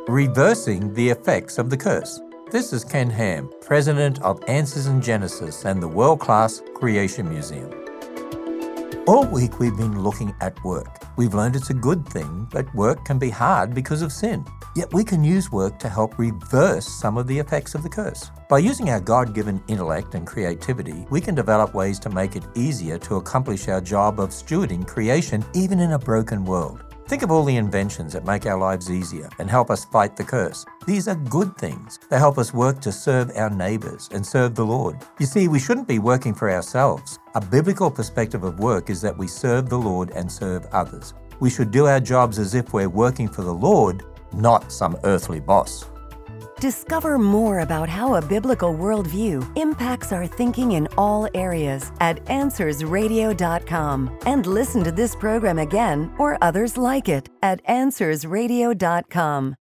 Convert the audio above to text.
Reversing the Effects of the Curse. This is Ken Ham, President of Answers in Genesis and the world-class Creation Museum. All week we've been looking at work. We've learned it's a good thing, but work can be hard because of sin. Yet we can use work to help reverse some of the effects of the curse. By using our God-given intellect and creativity, we can develop ways to make it easier to accomplish our job of stewarding creation even in a broken world. Think of all the inventions that make our lives easier and help us fight the curse. These are good things. They help us work to serve our neighbors and serve the Lord. You see, we shouldn't be working for ourselves. A biblical perspective of work is that we serve the Lord and serve others. We should do our jobs as if we're working for the Lord, not some earthly boss. Discover more about how a biblical worldview impacts our thinking in all areas at AnswersRadio.com. And listen to this program again or others like it at AnswersRadio.com.